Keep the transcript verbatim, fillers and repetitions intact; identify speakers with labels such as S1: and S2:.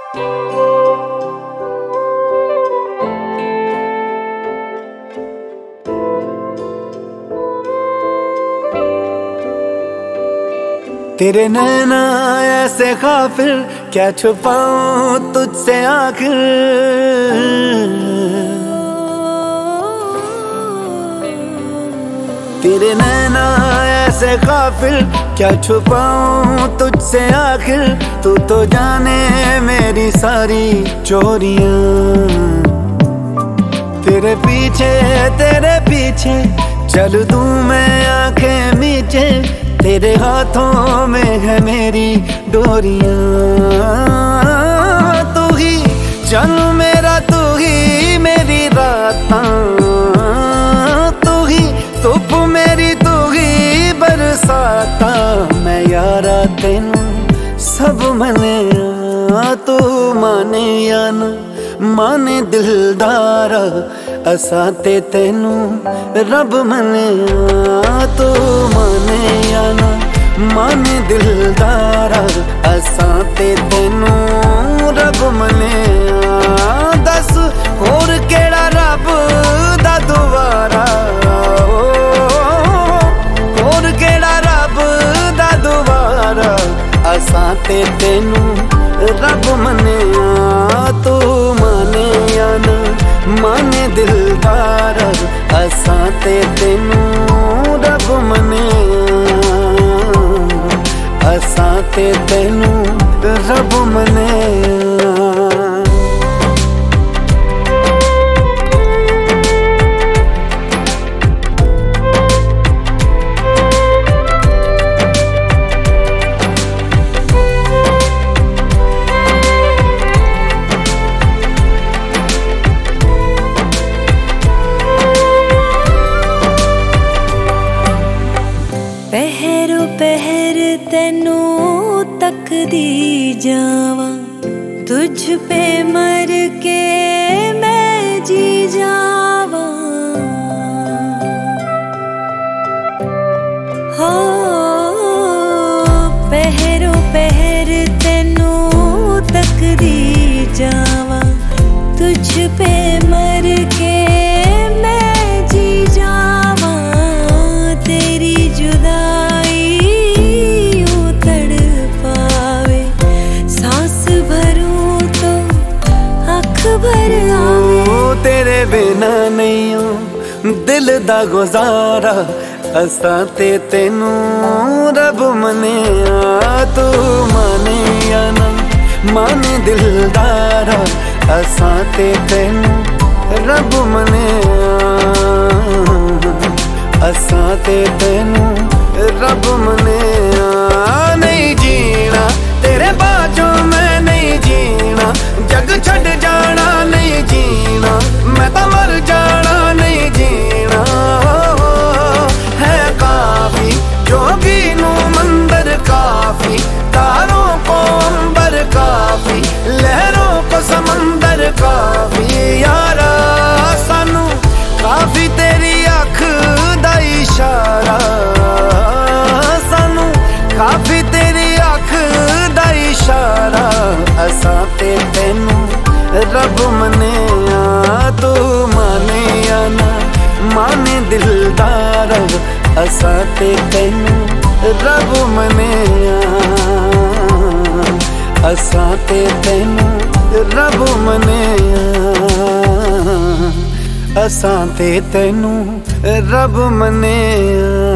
S1: तेरे नैना ऐसे काफिर, क्या छुपाऊं तुझसे आखिर। तेरे नैना ऐसे काफिर, क्या छुपाऊं तुझसे आखिर। तू तो जाने मेरी सारी चोरियां। तेरे पीछे तेरे पीछे चल दूं मैं आंखें मीचे। तेरे हाथों में है मेरी डोरियां। तू ही चन मेरा, तू ही मेरी रातां। तू ही धुप मेरी, तू ही बरसाता। मैं यारा तेनू सब मने, तू माने या ना माने दिलदारा। असां ते तेनू रब मने, तू माने या ना माने दिलदारा। असां ते तेनू रब मने। दस होर केड़ा रब दा दुआरा। होर केड़ा रब दा दुआरा। असां ते तेनू रब मने, तू माने या ना माने दिलदारा। असां ते तेनू रब मने, असां ते तेनू रब मने।
S2: पहरो पहर तेनू तकदी जावां। तुझ पे मर के मैं जी जावां। हो पहरो पहर तेनू तकदी जावां। तुझ पे मर के मैं जी जावां। तेरी जुदाई यूं तड़पावे, सांस भरूं तो अख भर आवे।
S1: तेरे बिना नहीं हो दिल दा गुजारा। असां ते तेनू रब मने, तू माने या ना माने दिलदारा। असां ते तेनू रब मने, असां ते तेनू रब मने। नहीं जीना तेरे बाजों मैं नहीं जीना। जग छड़ जाना नहीं जीना। मैं तो मर जाना नहीं जीना। है काफी जोगी नू मंदिर काफी। तारों को अंबर काफी, लहरों को समंदर काफी। यारा सानू काफी तेरी अख दा इशारा। सानू काफी तेरी अख दा इशारा। असां ते तेनू रब मने, तू माने या ना माने दिलदारा। असां ते तेनू रब मने, असां ते तेनू रब मने। असां ते तेनू रब मने।